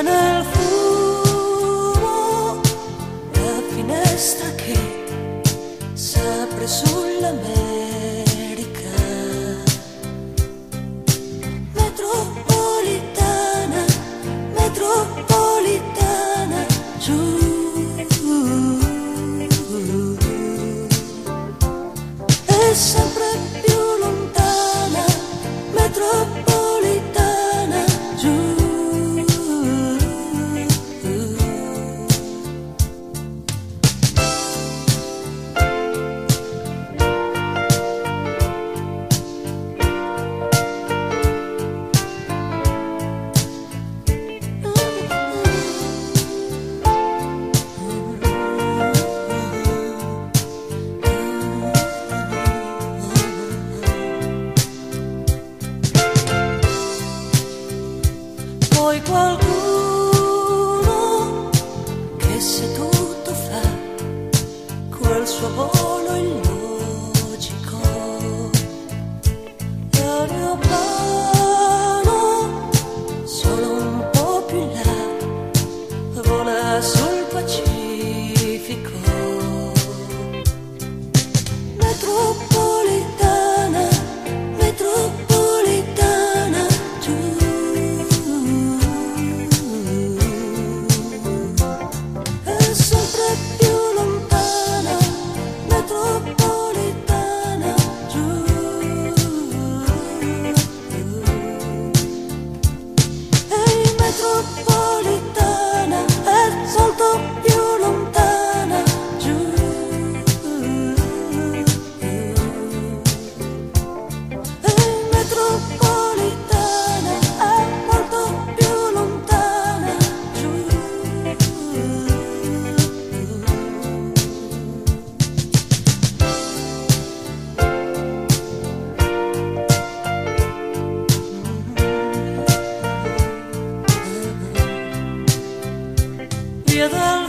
nel fumo la finestra che s'apre sull'America. Metropolitana, metropolitana, giù. È sempre più lontana, metropolitana, giù. Poi qualcuno che seduto fa quel suo volo illogico. L'aeroplano solo un po' più in là vola sul Pacifico. Metropolitana, metropolitana, giù. È sempre più lontana, metropolitana, giù. Ehi, metropolitana, è molto più lontana, giù. Ehi, metropolitana, è molto più lontana, giù. Via dal